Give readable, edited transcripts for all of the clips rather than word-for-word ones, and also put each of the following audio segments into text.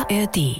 ARD.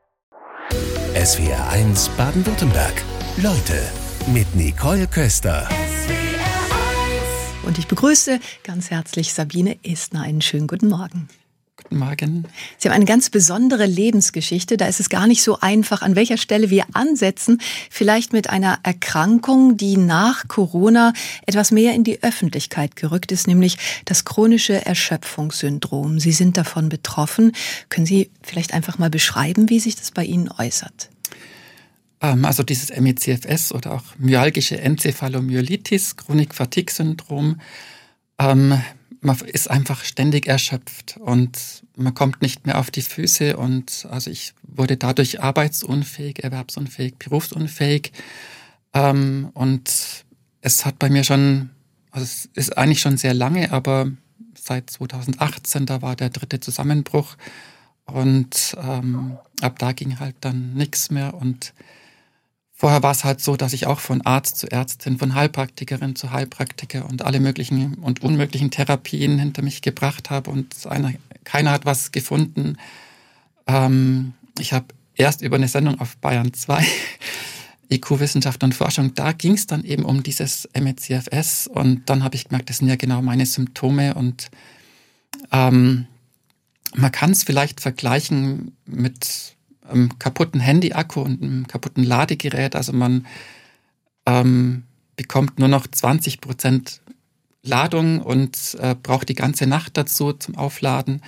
SWR1 Baden-Württemberg. Leute mit Nicole Köster. Und ich begrüße ganz herzlich Sabine Estner. Einen schönen guten Morgen. Guten Morgen. Sie haben eine ganz besondere Lebensgeschichte. Da ist es gar nicht so einfach, an welcher Stelle wir ansetzen. Vielleicht mit einer Erkrankung, die nach Corona etwas mehr in die Öffentlichkeit gerückt ist, nämlich das chronische Erschöpfungssyndrom. Sie sind davon betroffen. Können Sie vielleicht einfach mal beschreiben, wie sich das bei Ihnen äußert? Also dieses ME/CFS oder auch myalgische Enzephalomyelitis, Chronik-Fatigue-Syndrom, man ist einfach ständig erschöpft und man kommt nicht mehr auf die Füße und also ich wurde dadurch arbeitsunfähig, erwerbsunfähig, berufsunfähig und es hat bei mir schon, also es ist eigentlich schon sehr lange, aber seit 2018, da war der 3. Zusammenbruch und ab da ging halt dann nichts mehr und vorher war es halt so, dass ich auch von Arzt zu Ärztin, von Heilpraktikerin zu Heilpraktiker und alle möglichen und unmöglichen Therapien hinter mich gebracht habe und keiner hat was gefunden. Ich habe erst über eine Sendung auf Bayern 2, IQ-Wissenschaft und Forschung, da ging es dann eben um dieses ME/CFS und dann habe ich gemerkt, das sind ja genau meine Symptome und man kann es vielleicht vergleichen mit einem kaputten Handy-Akku und einem kaputten Ladegerät. Also man bekommt nur noch 20% Ladung und braucht die ganze Nacht dazu zum Aufladen.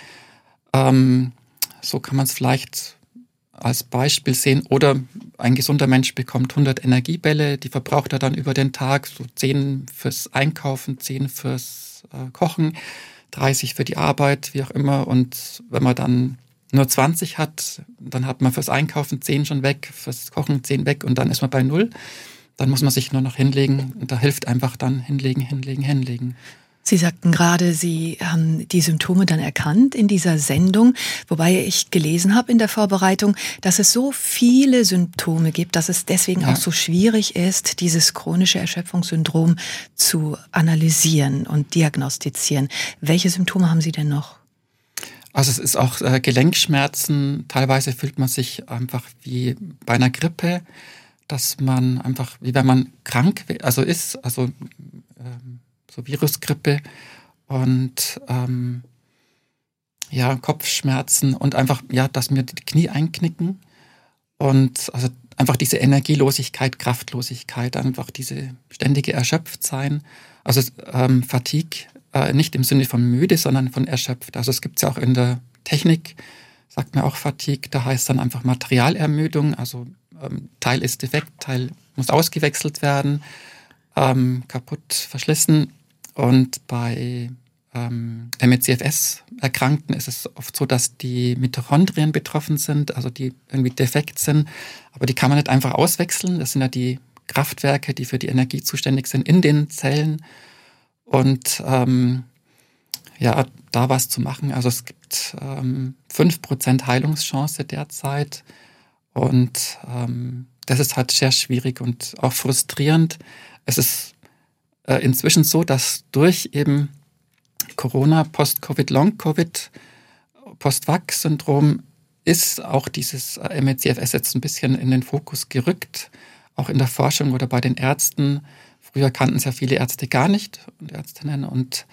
So kann man es vielleicht als Beispiel sehen. Oder ein gesunder Mensch bekommt 100 Energiebälle, die verbraucht er dann über den Tag, so 10 fürs Einkaufen, 10 fürs Kochen, 30 für die Arbeit, wie auch immer. Und wenn man dann nur 20 hat, dann hat man fürs Einkaufen 10 schon weg, fürs Kochen 10 weg und dann ist man bei 0. Dann muss man sich nur noch hinlegen und da hilft einfach dann hinlegen. Sie sagten gerade, Sie haben die Symptome dann erkannt in dieser Sendung, wobei ich gelesen habe in der Vorbereitung, dass es so viele Symptome gibt, dass es deswegen auch so schwierig ist, dieses chronische Erschöpfungssyndrom zu analysieren und diagnostizieren. Welche Symptome haben Sie denn noch? Also es ist auch Gelenkschmerzen. Teilweise fühlt man sich einfach wie bei einer Grippe, dass man einfach, wie wenn man krank ist, so Virusgrippe und Kopfschmerzen und einfach, dass mir die Knie einknicken und also einfach diese Energielosigkeit, Kraftlosigkeit, einfach diese ständige Erschöpftsein, also Fatigue. Nicht im Sinne von müde, sondern von erschöpft. Also es gibt es ja auch in der Technik, sagt man auch Fatigue, da heißt dann einfach Materialermüdung, also Teil ist defekt, Teil muss ausgewechselt werden, kaputt, verschlissen. Und bei ME/CFS-Erkrankten ist es oft so, dass die Mitochondrien betroffen sind, also die irgendwie defekt sind, aber die kann man nicht einfach auswechseln. Das sind ja die Kraftwerke, die für die Energie zuständig sind in den Zellen. Und da was zu machen. Also es gibt 5% Heilungschance derzeit und das ist halt sehr schwierig und auch frustrierend. Es ist inzwischen so, dass durch eben Corona, Post-Covid, Long-Covid, Post-Vax-Syndrom ist auch dieses ME/CFS jetzt ein bisschen in den Fokus gerückt, auch in der Forschung oder bei den Ärzten. Früher kannten es ja viele Ärzte gar nicht und Ärztinnen und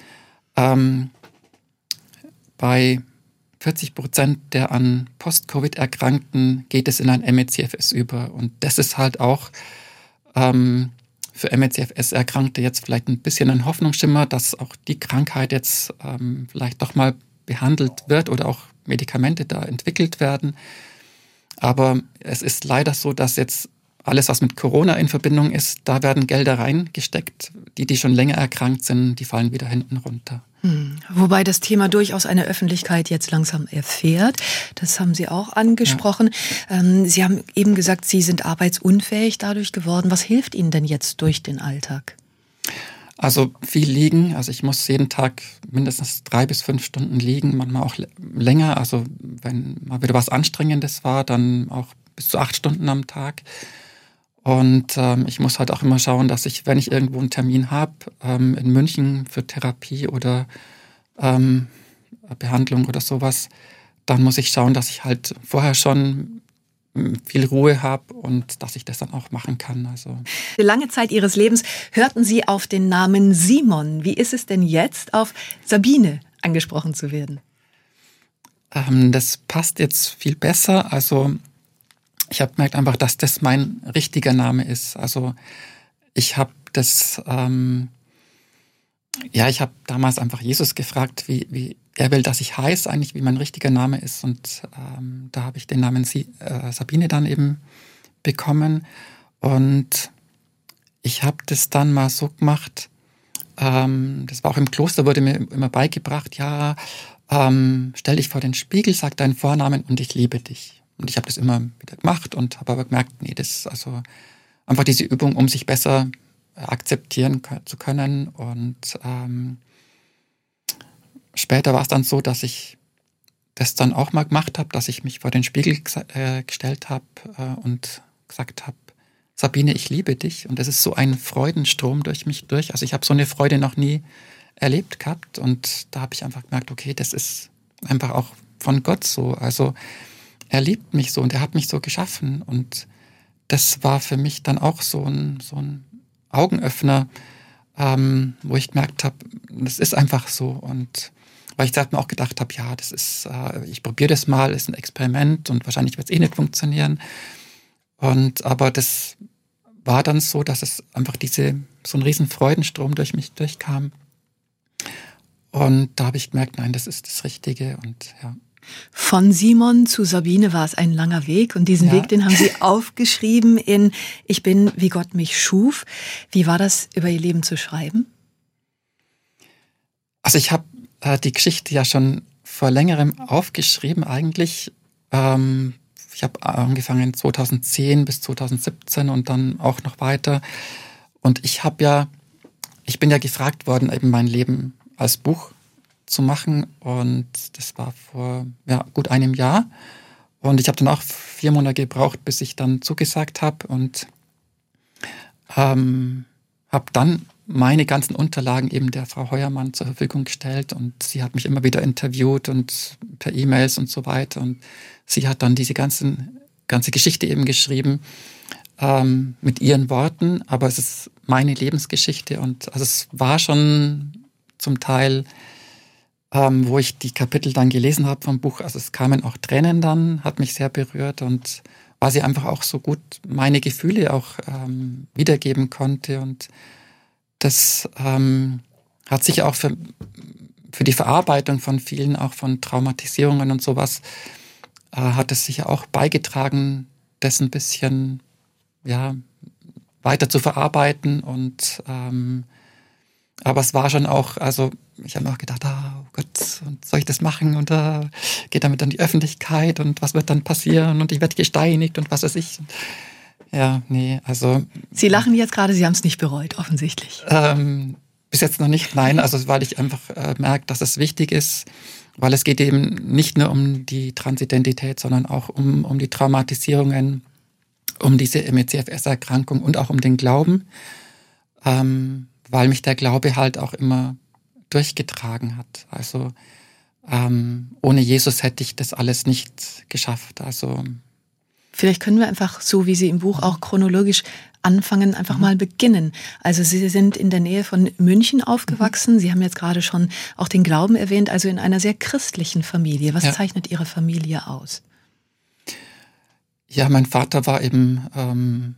bei 40% der an Post-Covid-Erkrankten geht es in ein ME/CFS über. Und das ist halt auch für ME/CFS-Erkrankte jetzt vielleicht ein bisschen ein Hoffnungsschimmer, dass auch die Krankheit jetzt vielleicht doch mal behandelt wird oder auch Medikamente da entwickelt werden. Aber es ist leider so, dass jetzt alles, was mit Corona in Verbindung ist, da werden Gelder reingesteckt. Die schon länger erkrankt sind, die fallen wieder hinten runter. Wobei das Thema durchaus eine Öffentlichkeit jetzt langsam erfährt. Das haben Sie auch angesprochen. Ja. Sie haben eben gesagt, Sie sind arbeitsunfähig dadurch geworden. Was hilft Ihnen denn jetzt durch den Alltag? Also viel liegen. Also ich muss jeden Tag mindestens 3 bis 5 Stunden liegen, manchmal auch länger. Also wenn mal wieder was Anstrengendes war, dann auch bis zu 8 Stunden am Tag. Und ich muss halt auch immer schauen, dass ich, wenn ich irgendwo einen Termin habe, in München für Therapie oder Behandlung oder sowas, dann muss ich schauen, dass ich halt vorher schon viel Ruhe habe und dass ich das dann auch machen kann. Also Für lange Zeit Ihres Lebens hörten Sie auf den Namen Simon. Wie ist es denn jetzt, auf Sabine angesprochen zu werden? das passt jetzt viel besser. Also ich habe gemerkt einfach, dass das mein richtiger Name ist. Also ich habe das, ich habe damals einfach Jesus gefragt, wie er will, dass ich heiße, eigentlich wie mein richtiger Name ist. Und da habe ich den Namen Sabine dann eben bekommen. Und ich habe das dann mal so gemacht, das war auch im Kloster, wurde mir immer beigebracht, stell dich vor den Spiegel, sag deinen Vornamen und ich liebe dich. Und ich habe das immer wieder gemacht und habe aber gemerkt, nee, das ist also einfach diese Übung, um sich besser akzeptieren zu können. Und später war es dann so, dass ich das dann auch mal gemacht habe, dass ich mich vor den Spiegel gestellt habe und gesagt habe, Sabine, ich liebe dich. Und das ist so ein Freudenstrom durch mich durch. Also ich habe so eine Freude noch nie erlebt gehabt. Und da habe ich einfach gemerkt, okay, das ist einfach auch von Gott so. Also er liebt mich so und er hat mich so geschaffen. Und das war für mich dann auch so ein Augenöffner, wo ich gemerkt habe, das ist einfach so. Und weil ich dann auch gedacht habe, ja, das ist, ich probiere das mal, ist ein Experiment und wahrscheinlich wird es eh nicht funktionieren. Aber das war dann so, dass es einfach so ein riesen Freudenstrom durch mich durchkam. Und da habe ich gemerkt, nein, das ist das Richtige und ja. Von Simon zu Sabine war es ein langer Weg und diesen Weg, den haben Sie aufgeschrieben in Ich bin, wie Gott mich schuf. Wie war das, über Ihr Leben zu schreiben? Also ich habe die Geschichte ja schon vor längerem aufgeschrieben eigentlich. Ich habe angefangen 2010 bis 2017 und dann auch noch weiter. Und ich bin ja gefragt worden, eben mein Leben als Buch zu machen. Und das war vor gut einem Jahr. Und ich habe dann auch 4 Monate gebraucht, bis ich dann zugesagt habe. Und habe dann meine ganzen Unterlagen eben der Frau Heuermann zur Verfügung gestellt. Und sie hat mich immer wieder interviewt und per E-Mails und so weiter. Und sie hat dann diese ganze Geschichte eben geschrieben mit ihren Worten. Aber es ist meine Lebensgeschichte. Und also es war schon zum Teil, wo ich die Kapitel dann gelesen habe vom Buch, also es kamen auch Tränen dann, hat mich sehr berührt und weil sie einfach auch so gut meine Gefühle auch wiedergeben konnte. Und das hat sicher auch für die Verarbeitung von vielen, auch von Traumatisierungen und sowas, hat es sicher auch beigetragen, das ein bisschen weiter zu verarbeiten. Und aber es war schon auch, also ich habe mir auch gedacht, oh Gott, und soll ich das machen? Und geht damit an die Öffentlichkeit und was wird dann passieren? Und ich werde gesteinigt und was weiß ich. Ja, nee, also... Sie lachen jetzt gerade, Sie haben es nicht bereut, offensichtlich. Bis jetzt noch nicht, nein, also weil ich einfach merke, dass es wichtig ist, weil es geht eben nicht nur um die Transidentität, sondern auch um die Traumatisierungen, um diese ME/CFS-Erkrankung und auch um den Glauben, weil mich der Glaube halt auch immer durchgetragen hat. Also ohne Jesus hätte ich das alles nicht geschafft. Also vielleicht können wir einfach, so wie Sie im Buch auch chronologisch anfangen, einfach mal beginnen. Also Sie sind in der Nähe von München aufgewachsen. Sie haben jetzt gerade schon auch den Glauben erwähnt, also in einer sehr christlichen Familie. Was zeichnet Ihre Familie aus? Ja, mein Vater war eben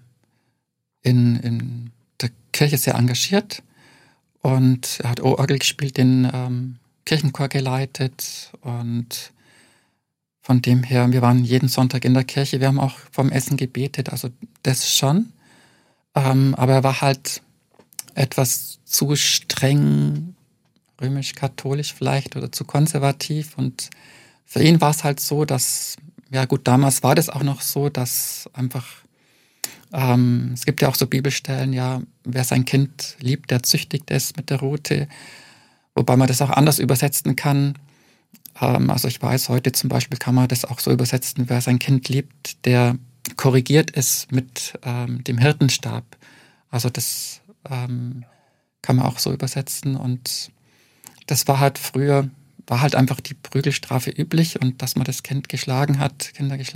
in der Kirche sehr engagiert und er hat Orgel gespielt, den Kirchenchor geleitet und von dem her, wir waren jeden Sonntag in der Kirche, wir haben auch vom Essen gebetet, also das schon. Aber er war halt etwas zu streng, römisch-katholisch vielleicht oder zu konservativ. Und für ihn war es halt so, dass, ja gut, damals war das auch noch so, dass einfach, es gibt ja auch so Bibelstellen, ja, wer sein Kind liebt, der züchtigt es mit der Rute. Wobei man das auch anders übersetzen kann. Also ich weiß, heute zum Beispiel kann man das auch so übersetzen, wer sein Kind liebt, der korrigiert es mit dem Hirtenstab. Also das kann man auch so übersetzen. Und das war halt früher war halt einfach die Prügelstrafe üblich und dass man das Kinder geschlagen hat.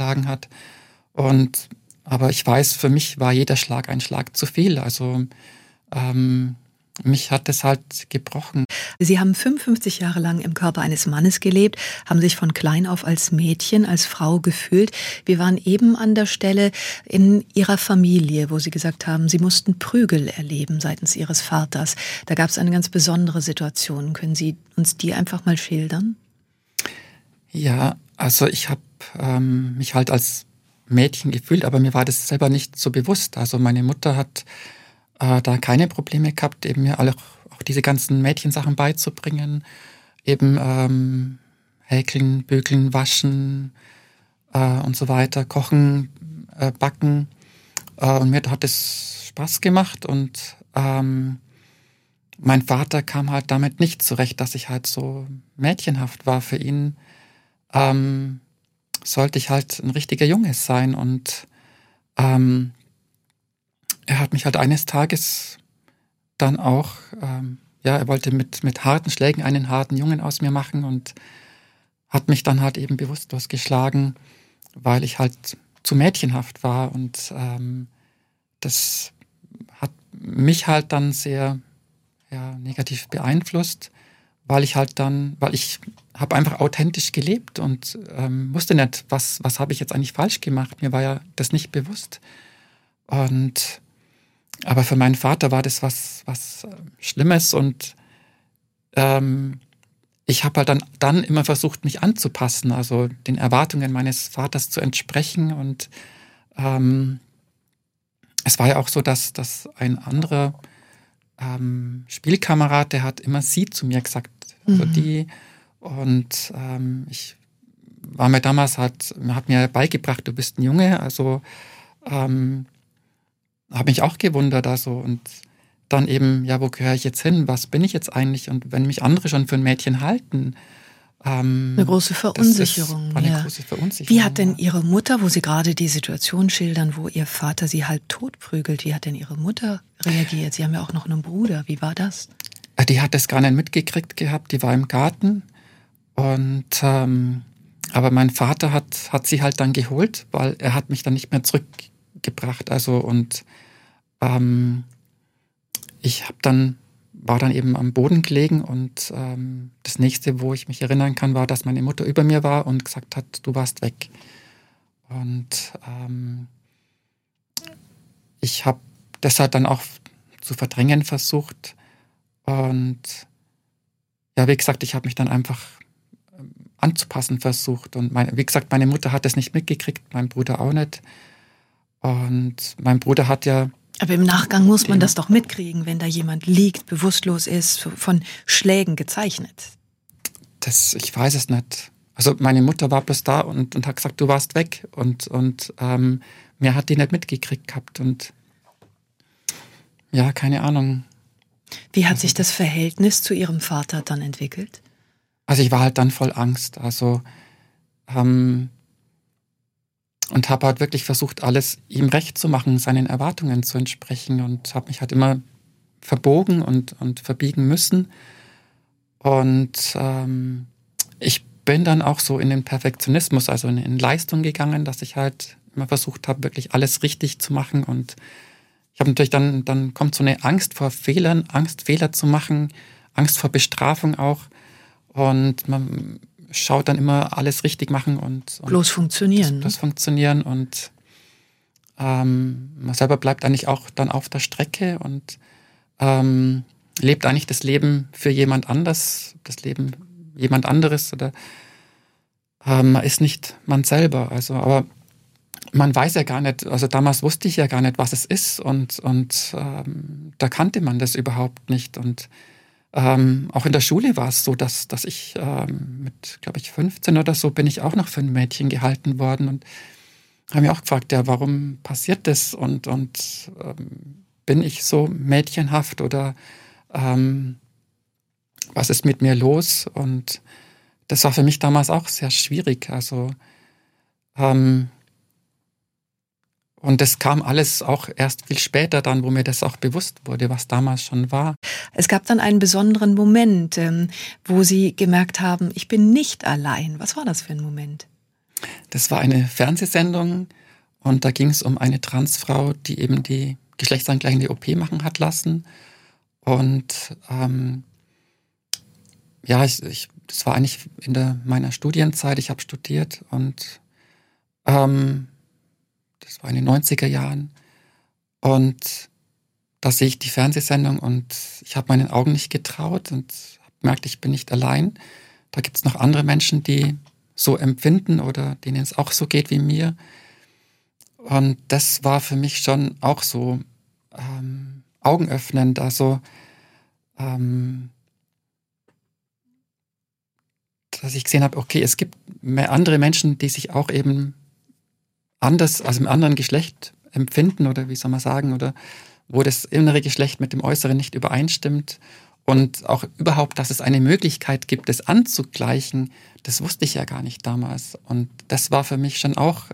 Aber ich weiß, für mich war jeder Schlag ein Schlag zu viel. Also mich hat das halt gebrochen. Sie haben 55 Jahre lang im Körper eines Mannes gelebt, haben sich von klein auf als Mädchen, als Frau gefühlt. Wir waren eben an der Stelle in Ihrer Familie, wo Sie gesagt haben, Sie mussten Prügel erleben seitens Ihres Vaters. Da gab es eine ganz besondere Situation. Können Sie uns die einfach mal schildern? Ja, also ich habe mich halt als Mädchen gefühlt, aber mir war das selber nicht so bewusst. Also meine Mutter hat da keine Probleme gehabt, eben mir auch diese ganzen Mädchensachen beizubringen. Eben häkeln, bügeln, waschen und so weiter, kochen, backen. Und mir hat es Spaß gemacht und mein Vater kam halt damit nicht zurecht, dass ich halt so mädchenhaft war. Für ihn sollte ich halt ein richtiger Junge sein und er hat mich halt eines Tages dann auch, er wollte mit harten Schlägen einen harten Jungen aus mir machen und hat mich dann halt eben bewusstlos geschlagen, weil ich halt zu mädchenhaft war und das hat mich halt dann sehr negativ beeinflusst, weil ich habe einfach authentisch gelebt und wusste nicht, was habe ich jetzt eigentlich falsch gemacht. Mir war ja das nicht bewusst. Aber für meinen Vater war das was Schlimmes und ich habe halt dann immer versucht, mich anzupassen, also den Erwartungen meines Vaters zu entsprechen. Und es war ja auch so, dass ein anderer Spielkamerad, der hat immer sie zu mir gesagt, also die. Und ich war mir damals hat mir beigebracht, du bist ein Junge, also habe mich auch gewundert, also und dann eben, ja, wo gehöre ich jetzt hin? Was bin ich jetzt eigentlich? Und wenn mich andere schon für ein Mädchen halten, eine große Verunsicherung. Eine große Verunsicherung. Wie hat denn Ihre Mutter, wo Sie gerade die Situation schildern, wo Ihr Vater Sie halb tot prügelt, wie hat denn Ihre Mutter reagiert? Sie haben ja auch noch einen Bruder. Wie war das? Die hat das gar nicht mitgekriegt gehabt. Die war im Garten und aber mein Vater hat sie halt dann geholt, weil er hat mich dann nicht mehr zurückgebracht. Also und ich war dann eben am Boden gelegen und das nächste, wo ich mich erinnern kann, war, dass meine Mutter über mir war und gesagt hat, du warst weg. Und ich habe das halt dann auch zu verdrängen versucht. Und ja, wie gesagt, ich habe mich dann einfach anzupassen versucht. Und wie gesagt, meine Mutter hat das nicht mitgekriegt, mein Bruder auch nicht. Und mein Bruder hat ja... Aber im Nachgang muss man das doch mitkriegen, wenn da jemand liegt, bewusstlos ist, von Schlägen gezeichnet. Ich weiß es nicht. Also meine Mutter war bloß da und hat gesagt, du warst weg. Und mehr hat die nicht mitgekriegt gehabt. Und ja, keine Ahnung. Wie hat sich das Verhältnis zu Ihrem Vater dann entwickelt? Also ich war halt dann voll Angst. Also und habe halt wirklich versucht, alles ihm recht zu machen, seinen Erwartungen zu entsprechen und habe mich halt immer verbogen und verbiegen müssen. Und ich bin dann auch so in den Perfektionismus, also in Leistung gegangen, dass ich halt immer versucht habe, wirklich alles richtig zu machen. Und ich habe natürlich dann kommt so eine Angst vor Fehlern, Angst, Fehler zu machen, Angst vor Bestrafung auch. Und man schaut dann immer alles richtig machen und bloß funktionieren. Das Funktionieren und man selber bleibt eigentlich auch dann auf der Strecke und lebt eigentlich das Leben für jemand anders, das Leben jemand anderes oder man ist nicht man selber. Also, aber man weiß ja gar nicht, also damals wusste ich ja gar nicht, was es ist und da kannte man das überhaupt nicht und auch in der Schule war es so, dass ich mit, glaube ich, 15 oder so bin ich auch noch für ein Mädchen gehalten worden und habe mich auch gefragt, ja, warum passiert das und bin ich so mädchenhaft oder was ist mit mir los? Und das war für mich damals auch sehr schwierig. Also Und das kam alles auch erst viel später dann, wo mir das auch bewusst wurde, was damals schon war. Es gab dann einen besonderen Moment, wo Sie gemerkt haben, ich bin nicht allein. Was war das für ein Moment? Das war eine Fernsehsendung und da ging es um eine Transfrau, die eben die geschlechtsangleichende OP machen hat lassen. Und das war eigentlich in meiner Studienzeit. Ich habe studiert und das war in den 90er Jahren. Und da sehe ich die Fernsehsendung und ich habe meinen Augen nicht getraut und habe gemerkt, ich bin nicht allein. Da gibt es noch andere Menschen, die so empfinden oder denen es auch so geht wie mir. Und das war für mich schon auch so augenöffnend. Also, dass ich gesehen habe, okay, es gibt mehr andere Menschen, die sich auch eben anders, also im anderen Geschlecht empfinden oder wie soll man sagen, oder wo das innere Geschlecht mit dem Äußeren nicht übereinstimmt und auch überhaupt, dass es eine Möglichkeit gibt, das anzugleichen, das wusste ich ja gar nicht damals. Und das war für mich schon auch,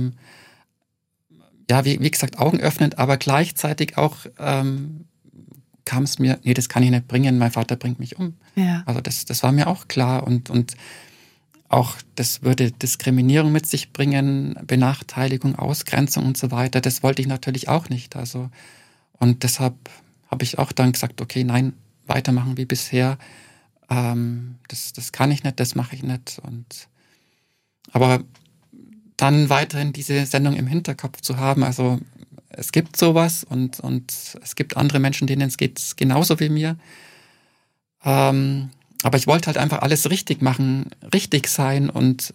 wie gesagt, augenöffnend, aber gleichzeitig auch kam es mir, nee, das kann ich nicht bringen, mein Vater bringt mich um. Ja. Also das war mir auch klar und auch das würde Diskriminierung mit sich bringen, Benachteiligung, Ausgrenzung und so weiter. Das wollte ich natürlich auch nicht. Also, und deshalb habe ich auch dann gesagt, okay, nein, weitermachen wie bisher. Das kann ich nicht, das mache ich nicht. Aber dann weiterhin diese Sendung im Hinterkopf zu haben, also es gibt sowas und es gibt andere Menschen, denen es geht genauso wie mir. Aber ich wollte halt einfach alles richtig machen, richtig sein und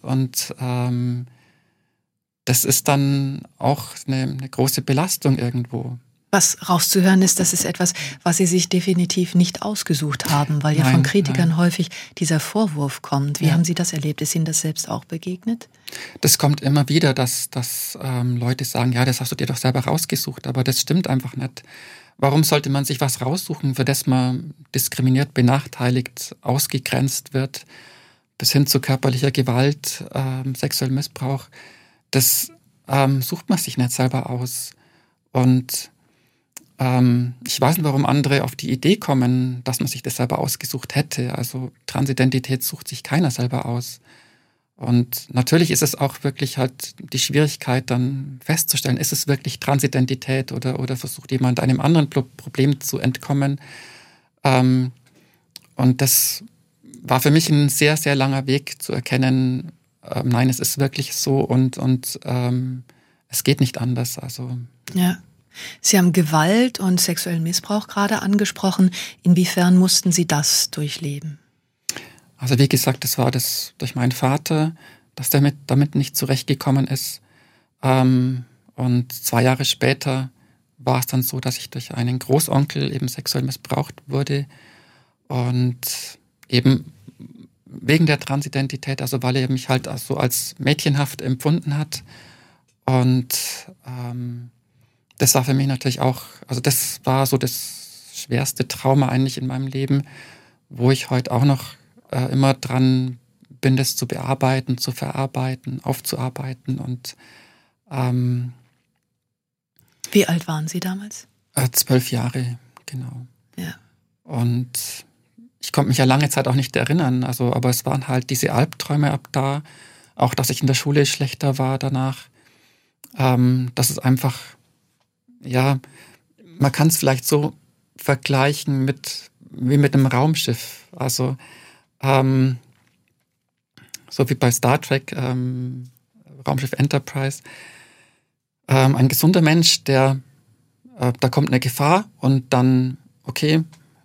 das ist dann auch eine große Belastung irgendwo. Was rauszuhören ist, das ist etwas, was Sie sich definitiv nicht ausgesucht haben, weil ja von Kritikern häufig dieser Vorwurf kommt. Wie haben Sie das erlebt? Ist Ihnen das selbst auch begegnet? Das kommt immer wieder, dass Leute sagen, ja, das hast du dir doch selber rausgesucht, aber das stimmt einfach nicht. Warum sollte man sich was raussuchen, für das man diskriminiert, benachteiligt, ausgegrenzt wird, bis hin zu körperlicher Gewalt, sexuellem Missbrauch? Das sucht man sich nicht selber aus. Und ich weiß nicht, warum andere auf die Idee kommen, dass man sich das selber ausgesucht hätte. Also Transidentität sucht sich keiner selber aus. Und natürlich ist es auch wirklich halt die Schwierigkeit dann festzustellen, ist es wirklich Transidentität oder versucht jemand einem anderen Problem zu entkommen. Und das war für mich ein sehr, sehr langer Weg zu erkennen, nein, es ist wirklich so und es geht nicht anders. Also ja. Sie haben Gewalt und sexuellen Missbrauch gerade angesprochen. Inwiefern mussten Sie das durchleben? Also wie gesagt, das war das durch meinen Vater, dass der damit nicht zurechtgekommen ist. Und 2 Jahre später war es dann so, dass ich durch einen Großonkel eben sexuell missbraucht wurde. Und eben wegen der Transidentität, also weil er mich halt so als mädchenhaft empfunden hat. Und das war für mich natürlich auch, also das war so das schwerste Trauma eigentlich in meinem Leben, wo ich heute auch noch immer dran bin, das zu bearbeiten, zu verarbeiten, aufzuarbeiten. Und wie alt waren Sie damals? 12 Jahre, genau. Ja. Und ich konnte mich ja lange Zeit auch nicht erinnern, also, aber es waren halt diese Albträume ab da, auch dass ich in der Schule schlechter war danach. Das ist einfach, ja, man kann es vielleicht so vergleichen wie mit einem Raumschiff. Also so wie bei Star Trek, Raumschiff Enterprise. Ein gesunder Mensch, da kommt eine Gefahr und dann, okay,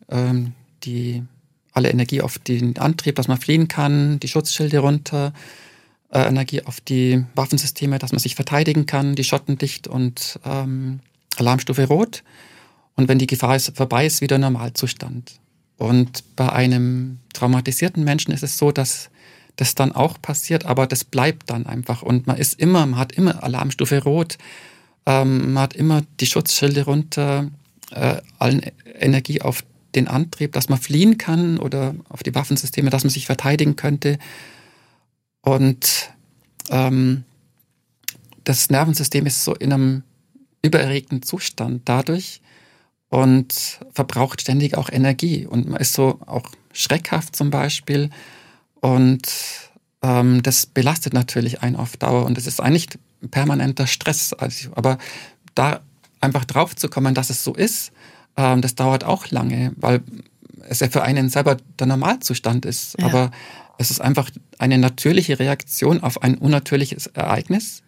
alle Energie auf den Antrieb, dass man fliehen kann, die Schutzschilde runter, Energie auf die Waffensysteme, dass man sich verteidigen kann, die Schotten dicht und Alarmstufe rot. Und wenn die Gefahr vorbei ist, wieder Normalzustand. Und bei einem traumatisierten Menschen ist es so, dass das dann auch passiert, aber das bleibt dann einfach. Und man hat immer Alarmstufe rot, man hat immer die Schutzschilde runter, allen Energie auf den Antrieb, dass man fliehen kann oder auf die Waffensysteme, dass man sich verteidigen könnte. Und das Nervensystem ist so in einem übererregten Zustand dadurch und verbraucht ständig auch Energie. Und man ist so auch schreckhaft zum Beispiel. Und das belastet natürlich einen auf Dauer. Und es ist eigentlich permanenter Stress. Aber da einfach drauf zu kommen, dass es so ist, das dauert auch lange, weil es ja für einen selber der Normalzustand ist. Ja. Aber es ist einfach eine natürliche Reaktion auf ein unnatürliches Ereignis.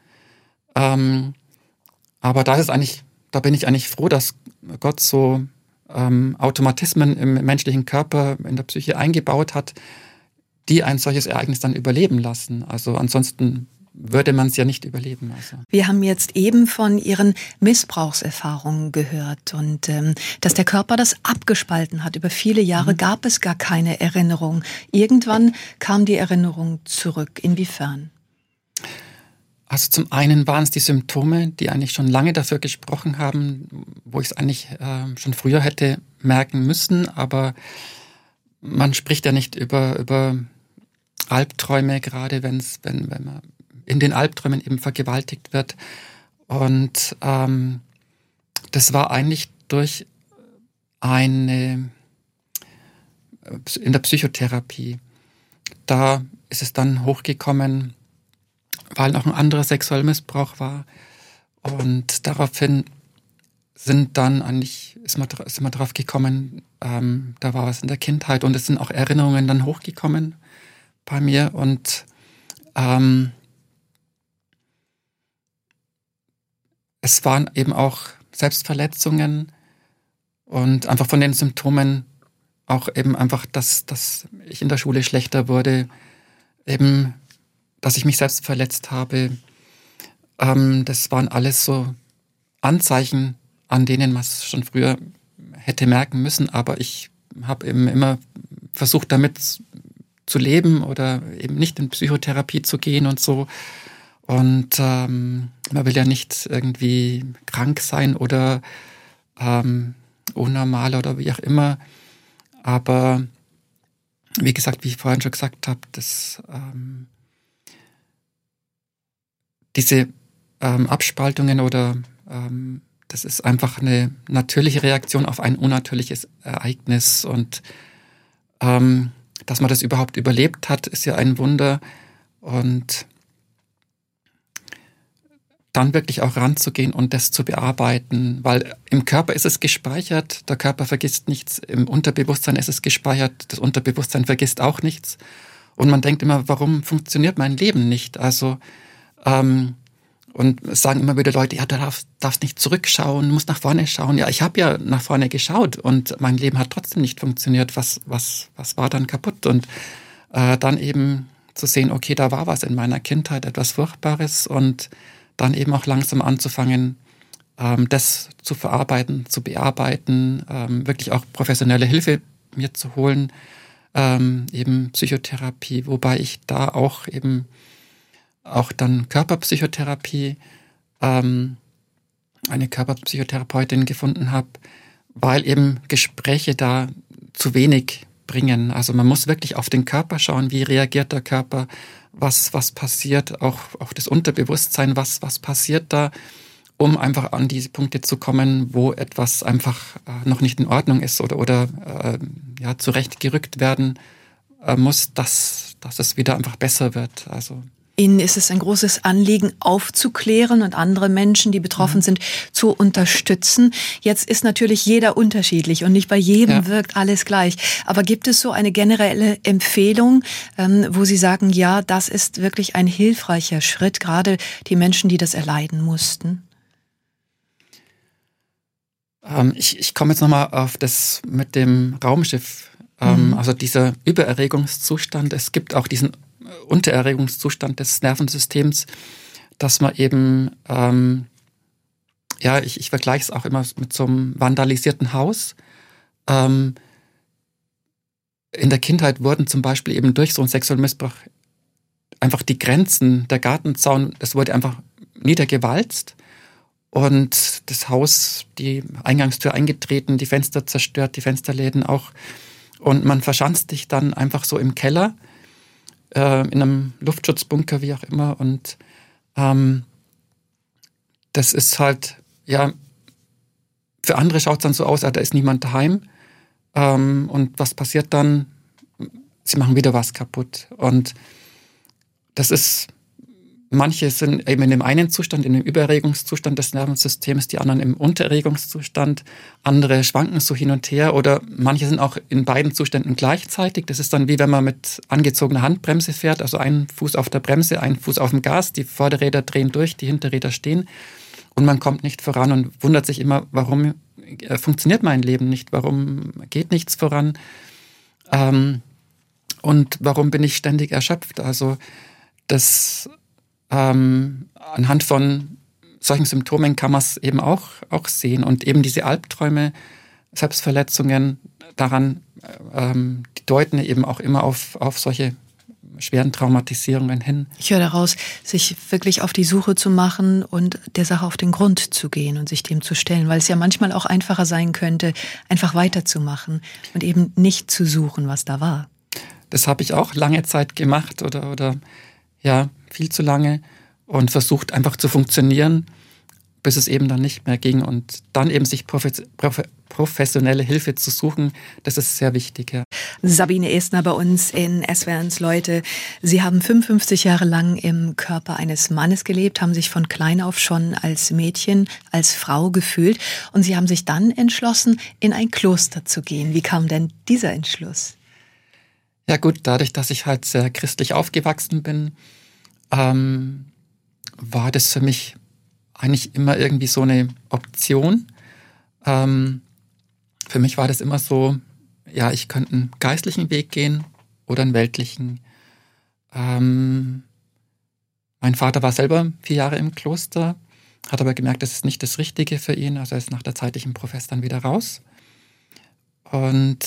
Aber da bin ich eigentlich froh, dass Gott so Automatismen im menschlichen Körper, in der Psyche eingebaut hat, die ein solches Ereignis dann überleben lassen. Also ansonsten würde man es ja nicht überleben. Also. Wir haben jetzt eben von Ihren Missbrauchserfahrungen gehört und dass der Körper das abgespalten hat. Über viele Jahre gab es gar keine Erinnerung. Irgendwann kam die Erinnerung zurück. Inwiefern? Also zum einen waren es die Symptome, die eigentlich schon lange dafür gesprochen haben, wo ich es eigentlich schon früher hätte merken müssen, aber man spricht ja nicht über Albträume, gerade wenn man in den Albträumen eben vergewaltigt wird. Und das war eigentlich durch in der Psychotherapie. Da ist es dann hochgekommen, weil noch ein anderer sexueller Missbrauch war. Und daraufhin ist man drauf gekommen, da war was in der Kindheit und es sind auch Erinnerungen dann hochgekommen bei mir und es waren eben auch Selbstverletzungen und einfach von den Symptomen auch eben einfach, dass ich in der Schule schlechter wurde, eben, dass ich mich selbst verletzt habe. Das waren alles so Anzeichen, an denen man es schon früher hätte merken müssen, aber ich habe eben immer versucht, damit zu leben oder eben nicht in Psychotherapie zu gehen und so. Und man will ja nicht irgendwie krank sein oder unnormal oder wie auch immer. Aber wie gesagt, wie ich vorhin schon gesagt habe, diese Abspaltungen oder das ist einfach eine natürliche Reaktion auf ein unnatürliches Ereignis. Und dass man das überhaupt überlebt hat, ist ja ein Wunder. Und dann wirklich auch ranzugehen und das zu bearbeiten, weil im Körper ist es gespeichert, der Körper vergisst nichts, im Unterbewusstsein ist es gespeichert, das Unterbewusstsein vergisst auch nichts. Und man denkt immer, warum funktioniert mein Leben nicht? Also und sagen immer wieder Leute, ja, du darfst nicht zurückschauen, du musst nach vorne schauen. Ja, ich habe ja nach vorne geschaut und mein Leben hat trotzdem nicht funktioniert. Was war dann kaputt? Und dann eben zu sehen, okay, da war was in meiner Kindheit, etwas Furchtbares und dann eben auch langsam anzufangen, das zu verarbeiten, zu bearbeiten, wirklich auch professionelle Hilfe mir zu holen, eben Psychotherapie, wobei ich da auch eben auch dann Körperpsychotherapie, eine Körperpsychotherapeutin gefunden habe, weil eben Gespräche da zu wenig bringen. Also man muss wirklich auf den Körper schauen, wie reagiert der Körper, was passiert, auch das Unterbewusstsein, was passiert da, um einfach an diese Punkte zu kommen, wo etwas einfach noch nicht in Ordnung ist oder zurechtgerückt werden muss, dass es wieder einfach besser wird. Also Ihnen ist es ein großes Anliegen, aufzuklären und andere Menschen, die betroffen sind, zu unterstützen. Jetzt ist natürlich jeder unterschiedlich und nicht bei jedem wirkt alles gleich. Aber gibt es so eine generelle Empfehlung, wo Sie sagen, ja, das ist wirklich ein hilfreicher Schritt, gerade die Menschen, die das erleiden mussten? Ich komme jetzt nochmal auf das mit dem Raumschiff. Also dieser Übererregungszustand. Es gibt auch diesen Untererregungszustand des Nervensystems, dass man eben, ich vergleiche es auch immer mit so einem vandalisierten Haus. In der Kindheit wurden zum Beispiel eben durch so einen sexuellen Missbrauch einfach die Grenzen, der Gartenzaun, das wurde einfach niedergewalzt und das Haus, die Eingangstür eingetreten, die Fenster zerstört, die Fensterläden auch und man verschanzt sich dann einfach so im Keller, in einem Luftschutzbunker, wie auch immer. Und das ist halt ja, für andere schaut es dann so aus, da ist niemand daheim. Und was passiert dann? Sie machen wieder was kaputt. Und das ist, manche sind eben in dem einen Zustand, in dem Übererregungszustand des Nervensystems, die anderen im Untererregungszustand, andere schwanken so hin und her oder manche sind auch in beiden Zuständen gleichzeitig. Das ist dann wie wenn man mit angezogener Handbremse fährt, also ein Fuß auf der Bremse, ein Fuß auf dem Gas, die Vorderräder drehen durch, die Hinterräder stehen und man kommt nicht voran und wundert sich immer, warum funktioniert mein Leben nicht, warum geht nichts voran und warum bin ich ständig erschöpft. Also das anhand von solchen Symptomen kann man es eben auch sehen. Und eben diese Albträume, Selbstverletzungen daran, die deuten eben auch immer auf solche schweren Traumatisierungen hin. Ich höre daraus, sich wirklich auf die Suche zu machen und der Sache auf den Grund zu gehen und sich dem zu stellen, weil es ja manchmal auch einfacher sein könnte, einfach weiterzumachen und eben nicht zu suchen, was da war. Das habe ich auch lange Zeit gemacht oder ja, viel zu lange und versucht einfach zu funktionieren, bis es eben dann nicht mehr ging und dann eben sich professionelle Hilfe zu suchen, das ist sehr wichtig. Ja. Sabine Estner bei uns in SWR1 Leute. Sie haben 55 Jahre lang im Körper eines Mannes gelebt, haben sich von klein auf schon als Mädchen, als Frau gefühlt und Sie haben sich dann entschlossen, in ein Kloster zu gehen. Wie kam denn dieser Entschluss? Ja gut, dadurch, dass ich halt sehr christlich aufgewachsen bin, war das für mich eigentlich immer irgendwie so eine Option. Für mich war das immer so, ja, ich könnte einen geistlichen Weg gehen oder einen weltlichen. Mein Vater war selber 4 Jahre im Kloster, hat aber gemerkt, das ist nicht das Richtige für ihn. Also er ist nach der zeitlichen Profess dann wieder raus. Und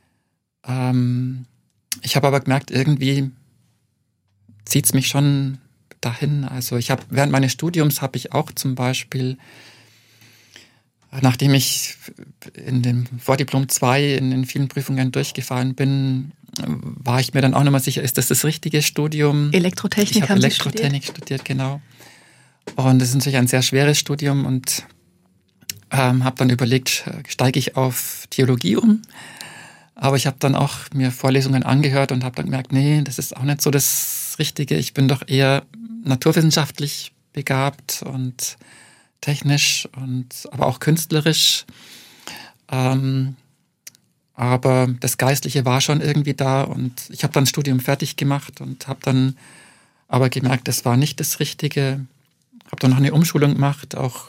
ich habe aber gemerkt, irgendwie zieht es mich schon dahin. Also während meines Studiums habe ich auch zum Beispiel, nachdem ich in dem Vordiplom 2 in den vielen Prüfungen durchgefallen bin, war ich mir dann auch nicht mehr sicher, ist das richtige Studium? Elektrotechnik ich habe Elektrotechnik studiert, genau. Und das ist natürlich ein sehr schweres Studium und habe dann überlegt, steige ich auf Theologie um? Aber ich habe dann auch mir Vorlesungen angehört und habe dann gemerkt, nee, das ist auch nicht so das Richtige. Ich bin doch eher naturwissenschaftlich begabt und technisch aber auch künstlerisch. Aber das Geistliche war schon irgendwie da und ich habe dann das Studium fertig gemacht und habe dann aber gemerkt, das war nicht das Richtige. Habe dann noch eine Umschulung gemacht, auch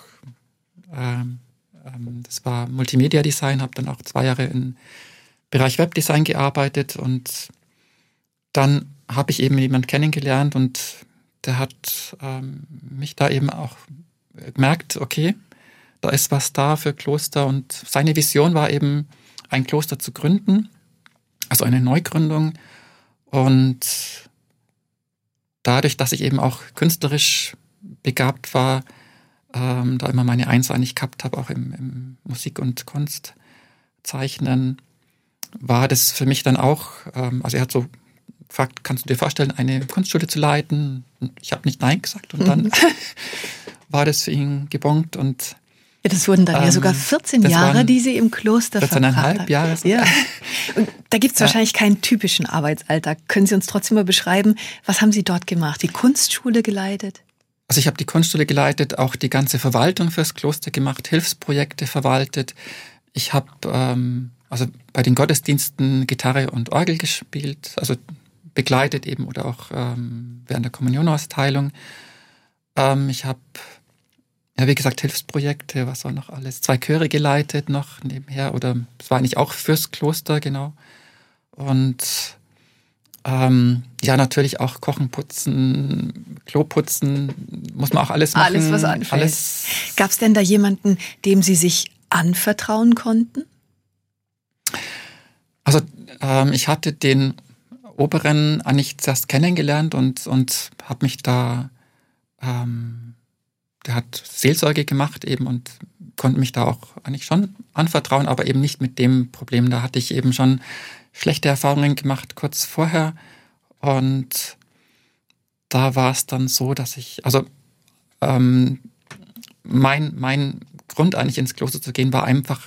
das war Multimedia Design, habe dann auch 2 Jahre im Bereich Webdesign gearbeitet und dann habe ich eben jemanden kennengelernt und der hat mich da eben auch gemerkt, okay, da ist was da für Kloster und seine Vision war eben, ein Kloster zu gründen, also eine Neugründung und dadurch, dass ich eben auch künstlerisch begabt war, da immer meine Eins eigentlich gehabt habe, auch im Musik- und Kunstzeichnen, war das für mich dann auch, also er hat so gefragt, kannst du dir vorstellen, eine Kunstschule zu leiten? Und ich habe nicht Nein gesagt und dann war das für ihn gebongt und ja, das wurden dann ja sogar 14 Jahre, die Sie im Kloster verbracht haben. 14,5 Jahre. Ja. Und da gibt es wahrscheinlich keinen typischen Arbeitsalltag. Können Sie uns trotzdem mal beschreiben, was haben Sie dort gemacht? Die Kunstschule geleitet? Also ich habe die Kunstschule geleitet, auch die ganze Verwaltung fürs Kloster gemacht, Hilfsprojekte verwaltet. Ich habe also bei den Gottesdiensten Gitarre und Orgel gespielt, also begleitet eben oder auch während der Kommunionausteilung. Ich habe, ja wie gesagt, Hilfsprojekte, was war noch alles, 2 Chöre geleitet noch nebenher oder es war eigentlich auch fürs Kloster, genau. Und ja, natürlich auch Kochen, Putzen, Klo putzen, muss man auch alles machen. Alles, was anfällt. Gab es denn da jemanden, dem Sie sich anvertrauen konnten? Also ich hatte den Oberen eigentlich zuerst kennengelernt und habe mich da, der hat Seelsorge gemacht eben und konnte mich da auch eigentlich schon anvertrauen, aber eben nicht mit dem Problem. Da hatte ich eben schon schlechte Erfahrungen gemacht kurz vorher und da war es dann so, dass ich, also mein Grund eigentlich ins Kloster zu gehen war einfach,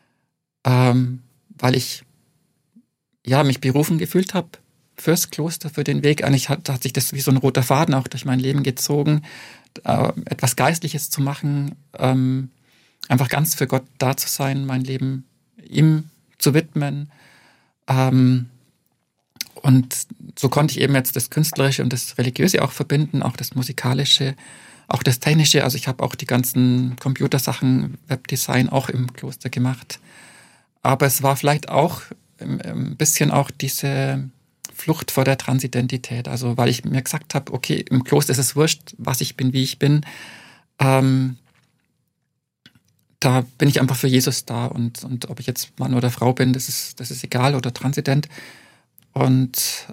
weil ich mich berufen gefühlt habe fürs Kloster, für den Weg. Eigentlich hat sich das wie so ein roter Faden auch durch mein Leben gezogen, etwas Geistliches zu machen, einfach ganz für Gott da zu sein, mein Leben ihm zu widmen. Und so konnte ich eben jetzt das Künstlerische und das Religiöse auch verbinden, auch das Musikalische, auch das Technische. Also ich habe auch die ganzen Computersachen, Webdesign auch im Kloster gemacht. Aber es war vielleicht auch ein bisschen auch diese Flucht vor der Transidentität. Also weil ich mir gesagt habe, okay, im Kloster ist es wurscht, was ich bin, wie ich bin. Da bin ich einfach für Jesus da. Und ob ich jetzt Mann oder Frau bin, das ist egal, oder transident. Und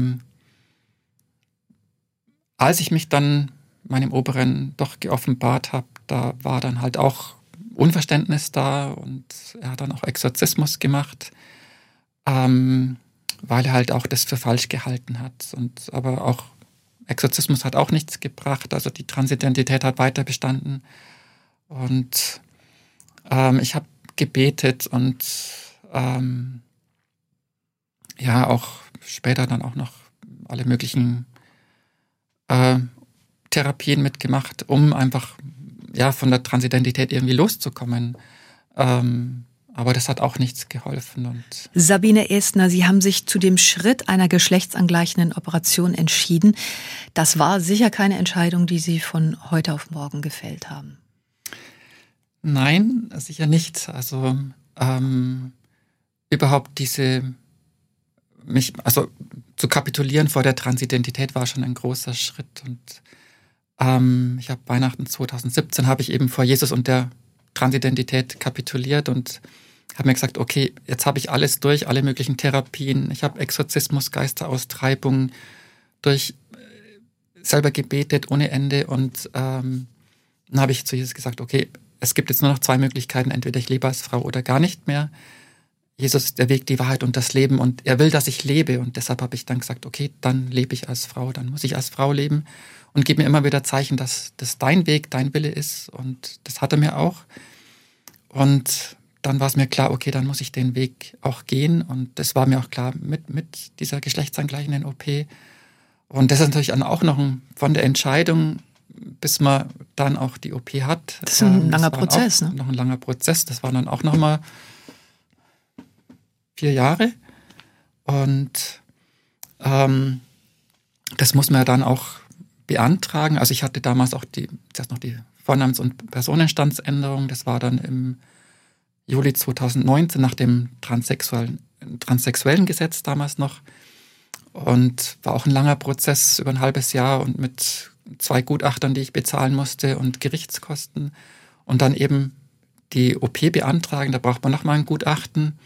als ich mich dann meinem Oberen doch geoffenbart habe, da war dann halt auch Unverständnis da und er hat dann auch Exorzismus gemacht, weil er halt auch das für falsch gehalten hat. Aber auch Exorzismus hat auch nichts gebracht, also die Transidentität hat weiter bestanden. Und ich habe gebetet und auch später dann auch noch alle möglichen Therapien mitgemacht, um einfach von der Transidentität irgendwie loszukommen. Aber das hat auch nichts geholfen. Und Sabine Estner, Sie haben sich zu dem Schritt einer geschlechtsangleichenden Operation entschieden. Das war sicher keine Entscheidung, die Sie von heute auf morgen gefällt haben. Nein, sicher nicht. Also überhaupt zu kapitulieren vor der Transidentität war schon ein großer Schritt. Und ich habe Weihnachten 2017 habe ich eben vor Jesus und der Transidentität kapituliert und habe mir gesagt, okay, jetzt habe ich alles durch, alle möglichen Therapien. Ich habe Exorzismus, Geisteraustreibung durch, selber gebetet ohne Ende. Und dann habe ich zu Jesus gesagt, okay, es gibt jetzt nur noch 2 Möglichkeiten, entweder ich lebe als Frau oder gar nicht mehr. Jesus ist der Weg, die Wahrheit und das Leben und er will, dass ich lebe. Und deshalb habe ich dann gesagt, okay, dann lebe ich als Frau, dann muss ich als Frau leben und gebe mir immer wieder Zeichen, dass das dein Weg, dein Wille ist. Und das hat er mir auch. Und dann war es mir klar, okay, dann muss ich den Weg auch gehen. Und das war mir auch klar mit dieser geschlechtsangleichenden OP. Und das ist natürlich dann auch noch von der Entscheidung, bis man dann auch die OP hat. Das ist ein langer Prozess, ne? Noch ein langer Prozess. Das war dann auch nochmal 4 Jahre. Und das muss man ja dann auch beantragen. Also ich hatte damals auch zuerst noch die Vornamens- und Personenstandsänderung. Das war dann im Juli 2019 nach dem transsexuellen Gesetz damals noch. Und war auch ein langer Prozess über ein halbes Jahr und mit 2 Gutachtern, die ich bezahlen musste und Gerichtskosten. Und dann eben die OP beantragen. Da braucht man nochmal ein Gutachten.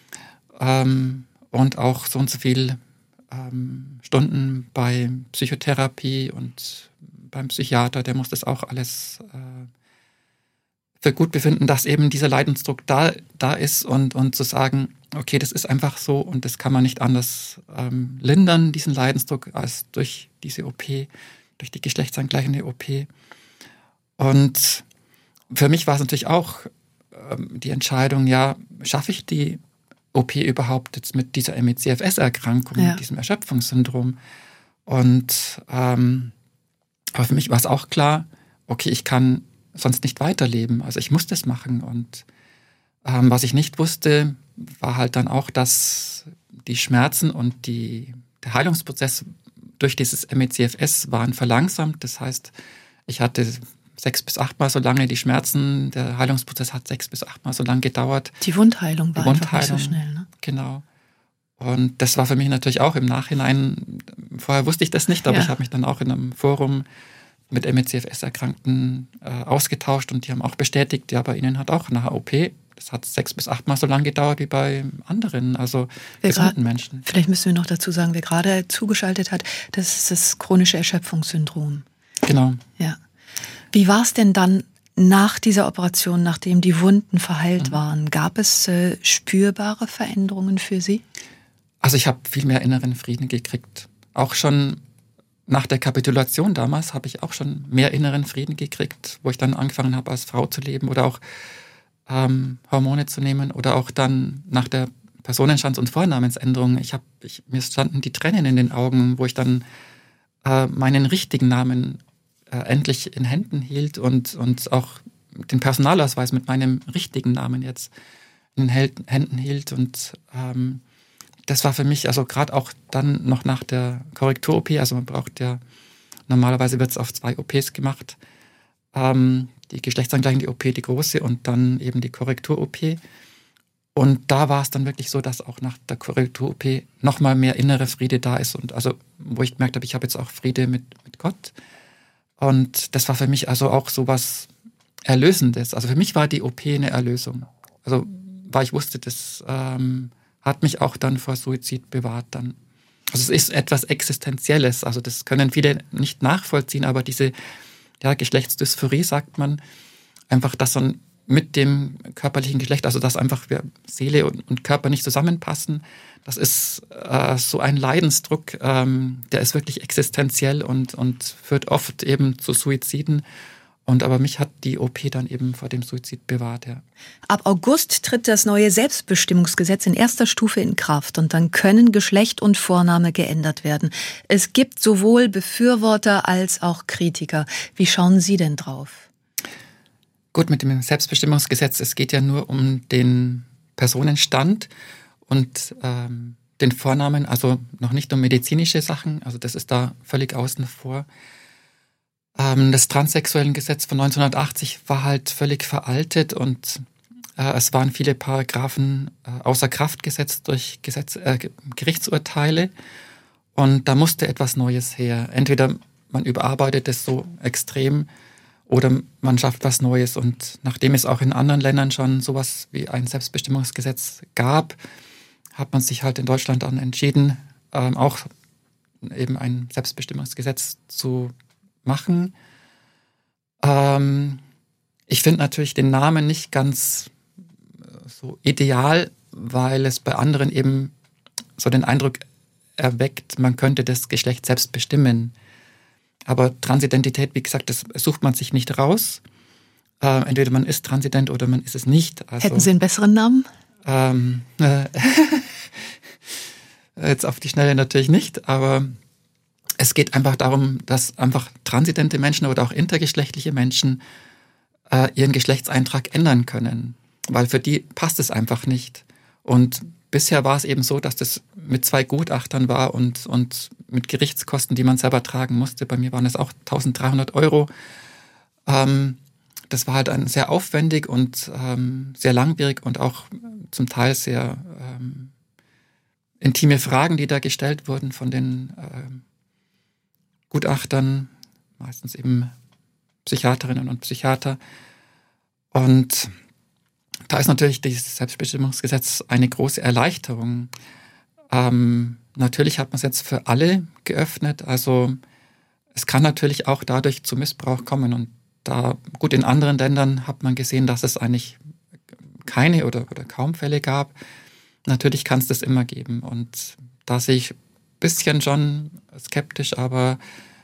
Und auch so und so viel Stunden bei Psychotherapie und beim Psychiater, der muss das auch alles für gut befinden, dass eben dieser Leidensdruck da ist und zu sagen, okay, das ist einfach so und das kann man nicht anders lindern, diesen Leidensdruck, als durch diese OP, durch die geschlechtsangleichende OP. Und für mich war es natürlich auch die Entscheidung, schaffe ich die OP überhaupt jetzt mit dieser ME/CFS-Erkrankung, mit diesem Erschöpfungssyndrom. Und aber für mich war es auch klar, okay, ich kann sonst nicht weiterleben. Also ich muss das machen. Und was ich nicht wusste, war halt dann auch, dass die Schmerzen und der Heilungsprozess durch dieses ME/CFS waren verlangsamt. Das heißt, ich hatte 6 bis 8 Mal so lange die Schmerzen, der Heilungsprozess hat 6 bis 8 Mal so lange gedauert. Die Wundheilung war einfach nicht so schnell, ne? Genau. Und das war für mich natürlich auch im Nachhinein, vorher wusste ich das nicht, aber ich habe mich dann auch in einem Forum mit ME/CFS-Erkrankten ausgetauscht und die haben auch bestätigt, bei ihnen hat auch nach der OP, das hat 6 bis 8 Mal so lange gedauert wie bei anderen, also gesunden Menschen. Vielleicht müssen wir noch dazu sagen, wer gerade zugeschaltet hat, das ist das chronische Erschöpfungssyndrom. Genau. Ja. Wie war es denn dann nach dieser Operation, nachdem die Wunden verheilt waren? Gab es spürbare Veränderungen für Sie? Also ich habe viel mehr inneren Frieden gekriegt. Auch schon nach der Kapitulation damals habe ich auch schon mehr inneren Frieden gekriegt, wo ich dann angefangen habe, als Frau zu leben oder auch Hormone zu nehmen oder auch dann nach der Personenstands- und Vornamensänderung. Mir standen die Tränen in den Augen, wo ich dann meinen richtigen Namen endlich in Händen hielt und auch den Personalausweis mit meinem richtigen Namen jetzt in Händen hielt. Und das war für mich, also gerade auch dann noch nach der Korrektur-OP, also man braucht ja, normalerweise wird es auf 2 OPs gemacht, die geschlechtsangleichende OP, die große, und dann eben die Korrektur-OP. Und da war es dann wirklich so, dass auch nach der Korrektur-OP nochmal mehr innere Friede da ist. Und also, wo ich gemerkt habe, ich habe jetzt auch Friede mit Gott. Und das war für mich also auch so was Erlösendes. Also für mich war die OP eine Erlösung. Also, weil ich wusste, das hat mich auch dann vor Suizid bewahrt dann. Also es ist etwas Existenzielles. Also das können viele nicht nachvollziehen, aber diese Geschlechtsdysphorie, sagt man, einfach, dass dann mit dem körperlichen Geschlecht, also dass einfach Seele und Körper nicht zusammenpassen, das ist so ein Leidensdruck, der ist wirklich existenziell und führt oft eben zu Suiziden. Aber mich hat die OP dann eben vor dem Suizid bewahrt, ja. Ab August tritt das neue Selbstbestimmungsgesetz in erster Stufe in Kraft und dann können Geschlecht und Vorname geändert werden. Es gibt sowohl Befürworter als auch Kritiker. Wie schauen Sie denn drauf? Gut, mit dem Selbstbestimmungsgesetz, es geht ja nur um den Personenstand und den Vornamen, also noch nicht um medizinische Sachen, also das ist da völlig außen vor. Das Transsexuellengesetz von 1980 war halt völlig veraltet und es waren viele Paragraphen außer Kraft gesetzt durch Gerichtsurteile und da musste etwas Neues her. Entweder man überarbeitet es so extrem oder man schafft was Neues. Und nachdem es auch in anderen Ländern schon sowas wie ein Selbstbestimmungsgesetz gab, hat man sich halt in Deutschland dann entschieden, auch eben ein Selbstbestimmungsgesetz zu machen. Ich finde natürlich den Namen nicht ganz so ideal, weil es bei anderen eben so den Eindruck erweckt, man könnte das Geschlecht selbst bestimmen. Aber Transidentität, wie gesagt, das sucht man sich nicht raus. Entweder man ist transident oder man ist es nicht. Also, hätten Sie einen besseren Namen? Jetzt auf die Schnelle natürlich nicht, aber es geht einfach darum, dass einfach transidente Menschen oder auch intergeschlechtliche Menschen ihren Geschlechtseintrag ändern können, weil für die passt es einfach nicht. Und bisher war es eben so, dass das mit 2 Gutachtern war und mit Gerichtskosten, die man selber tragen musste. Bei mir waren es auch 1.300 €. Das war halt sehr aufwendig und sehr langwierig und auch zum Teil sehr intime Fragen, die da gestellt wurden von den Gutachtern, meistens eben Psychiaterinnen und Psychiater. Und da ist natürlich dieses Selbstbestimmungsgesetz eine große Erleichterung. Natürlich hat man es jetzt für alle geöffnet. Also es kann natürlich auch dadurch zu Missbrauch kommen. Und da, gut, in anderen Ländern hat man gesehen, dass es eigentlich keine oder kaum Fälle gab. Natürlich kann es das immer geben. Und da sehe ich ein bisschen schon skeptisch, aber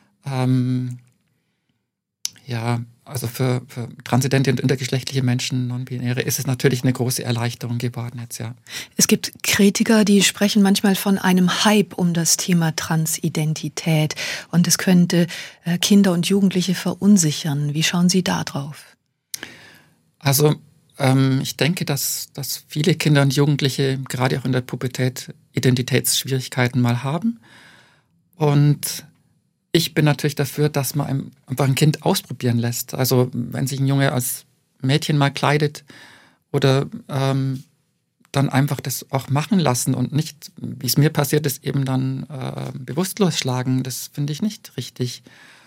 also für transidente und intergeschlechtliche Menschen, non-binäre, ist es natürlich eine große Erleichterung geworden jetzt, ja. Es gibt Kritiker, die sprechen manchmal von einem Hype um das Thema Transidentität und es könnte Kinder und Jugendliche verunsichern. Wie schauen Sie da drauf? Also ich denke, dass viele Kinder und Jugendliche gerade auch in der Pubertät Identitätsschwierigkeiten mal haben. Und ich bin natürlich dafür, dass man einfach ein Kind ausprobieren lässt. Also wenn sich ein Junge als Mädchen mal kleidet oder dann einfach das auch machen lassen und nicht, wie es mir passiert ist, eben dann bewusstlos schlagen. Das finde ich nicht richtig.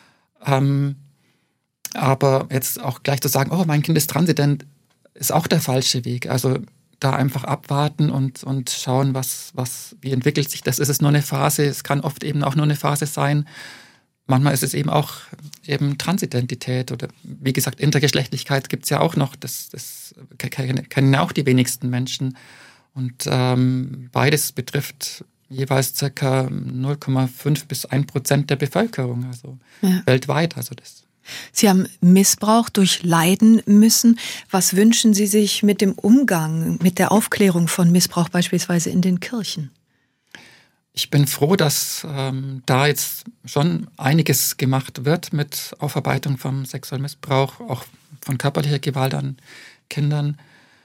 Aber jetzt auch gleich zu sagen, oh, mein Kind ist transident, ist auch der falsche Weg. Also da einfach abwarten und schauen, wie entwickelt sich das. Ist es nur eine Phase? Es kann oft eben auch nur eine Phase sein. Manchmal ist es eben auch eben Transidentität oder wie gesagt, Intergeschlechtlichkeit gibt es ja auch noch. Das kennen ja auch die wenigsten Menschen. Und beides betrifft jeweils ca. 0,5 bis 1% der Bevölkerung, also weltweit. Also das. Sie haben Missbrauch durchleiden müssen. Was wünschen Sie sich mit dem Umgang, mit der Aufklärung von Missbrauch beispielsweise in den Kirchen? Ich bin froh, dass da jetzt schon einiges gemacht wird mit Aufarbeitung vom sexuellen Missbrauch, auch von körperlicher Gewalt an Kindern.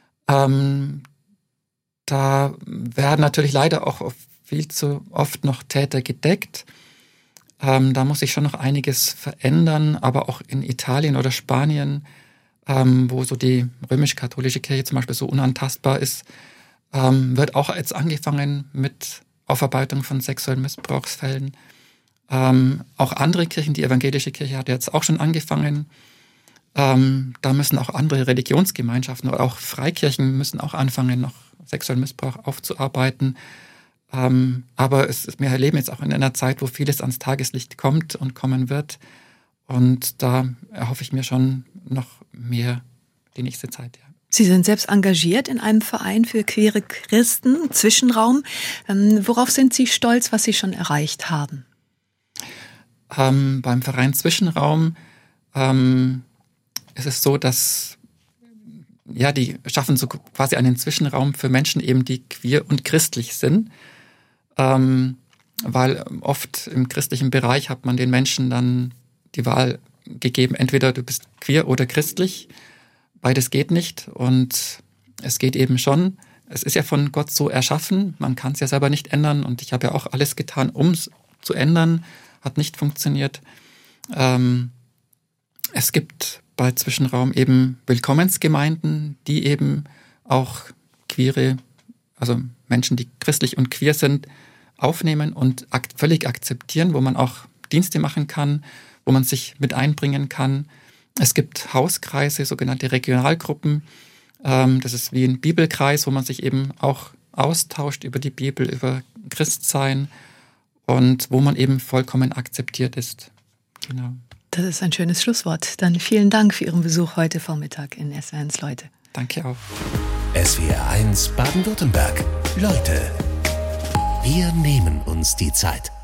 Da werden natürlich leider auch viel zu oft noch Täter gedeckt. Da muss sich schon noch einiges verändern, aber auch in Italien oder Spanien, wo so die römisch-katholische Kirche zum Beispiel so unantastbar ist, wird auch jetzt angefangen mit Aufarbeitung von sexuellen Missbrauchsfällen. Auch andere Kirchen, die evangelische Kirche hat jetzt auch schon angefangen. Da müssen auch andere Religionsgemeinschaften oder auch Freikirchen müssen auch anfangen, noch sexuellen Missbrauch aufzuarbeiten. Aber wir erleben jetzt auch in einer Zeit, wo vieles ans Tageslicht kommt und kommen wird. Und da erhoffe ich mir schon noch mehr die nächste Zeit. Ja. Sie sind selbst engagiert in einem Verein für queere Christen, Zwischenraum. Worauf sind Sie stolz, was Sie schon erreicht haben? Beim Verein Zwischenraum ist es so, dass die schaffen so quasi einen Zwischenraum für Menschen eben, die queer und christlich sind. Weil oft im christlichen Bereich hat man den Menschen dann die Wahl gegeben, entweder du bist queer oder christlich. Beides geht nicht und es geht eben schon. Es ist ja von Gott so erschaffen, man kann es ja selber nicht ändern und ich habe ja auch alles getan, um es zu ändern, hat nicht funktioniert. Es gibt bei Zwischenraum eben Willkommensgemeinden, die eben auch queere, also Menschen, die christlich und queer sind, aufnehmen und völlig akzeptieren, wo man auch Dienste machen kann, wo man sich mit einbringen kann. Es gibt Hauskreise, sogenannte Regionalgruppen. Das ist wie ein Bibelkreis, wo man sich eben auch austauscht über die Bibel, über Christsein und wo man eben vollkommen akzeptiert ist. Genau. Das ist ein schönes Schlusswort. Dann vielen Dank für Ihren Besuch heute Vormittag in SWR1 Leute. Danke auch. SWR1 Baden-Württemberg. Leute, wir nehmen uns die Zeit.